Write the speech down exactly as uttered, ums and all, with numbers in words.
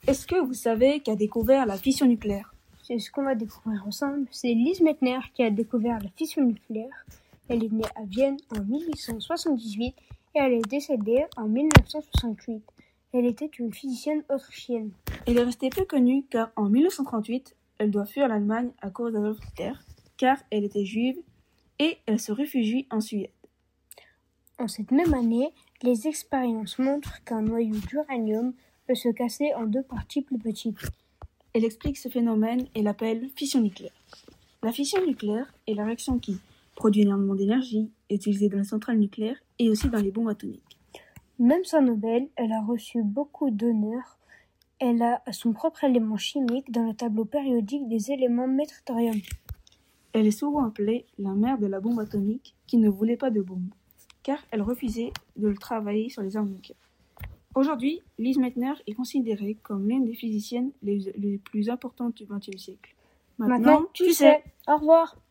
Est-ce que vous savez qui a découvert la fission nucléaire? C'est ce qu'on va découvrir ensemble. C'est Lise Meitner qui a découvert la fission nucléaire. Elle est née à Vienne en mille huit cent soixante-dix-huit et elle est décédée en mille neuf cent soixante-huit. Elle était une physicienne autrichienne. Elle est restée peu connue car en mille neuf cent trente-huit, elle doit fuir l'Allemagne à cause d'Adolf Hitler, car elle était juive et elle se réfugie en Suède. En cette même année, les expériences montrent qu'un noyau d'uranium peut se casser en deux parties plus petites. Elle explique ce phénomène et l'appelle fission nucléaire. La fission nucléaire est la réaction qui produit énormément d'énergie, utilisée dans les centrales nucléaires et aussi dans les bombes atomiques. Même sans Nobel, elle a reçu beaucoup d'honneurs. Elle a son propre élément chimique dans le tableau périodique des éléments métritorium. Elle est souvent appelée la mère de la bombe atomique qui ne voulait pas de bombe, car elle refusait de travailler sur les armes nucléaires. Aujourd'hui, Lise Meitner est considérée comme l'une des physiciennes les, les plus importantes du vingtième siècle. Maintenant, Maintenant tu sais. sais. Au revoir.